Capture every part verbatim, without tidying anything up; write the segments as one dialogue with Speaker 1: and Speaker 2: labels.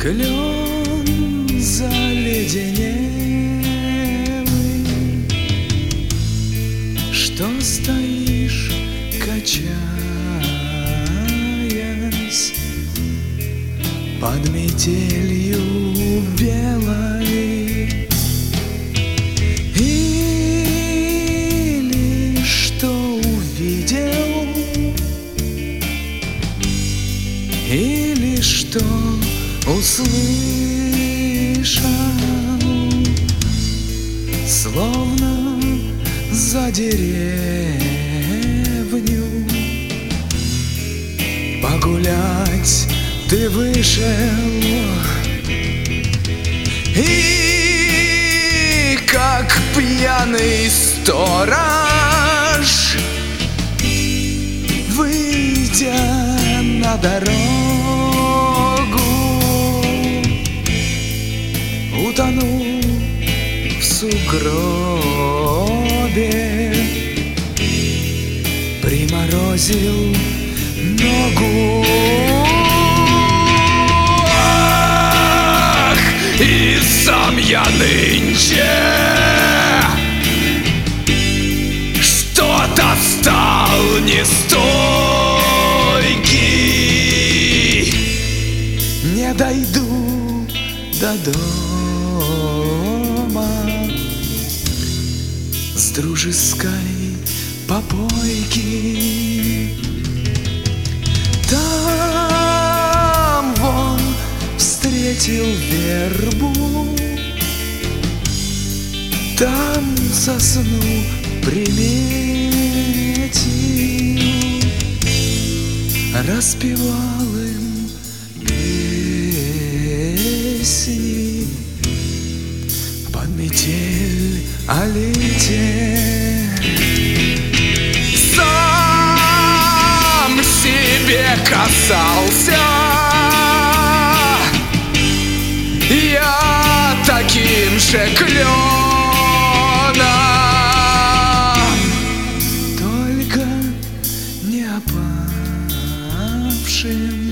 Speaker 1: Клен заледенелый, что стоишь, качаясь под метелью белой. Или что увидел, или что услышал, словно за деревню погулять ты вышел, и как пьяный сторож, выйдя на дорогу, утонул в сугробе, приморозил ногу. Ах, и сам я нынче что-то стал нестойкий, не дойду до дома с дружеской попойки. Там вон встретил вербу, там сосну приметил, распевал им песни под метель о лете. Сам себе касался я таким же кленом, только не опавшим,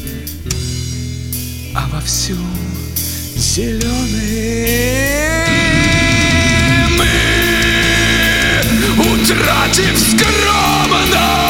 Speaker 1: а вовсю зеленым, утратив скромно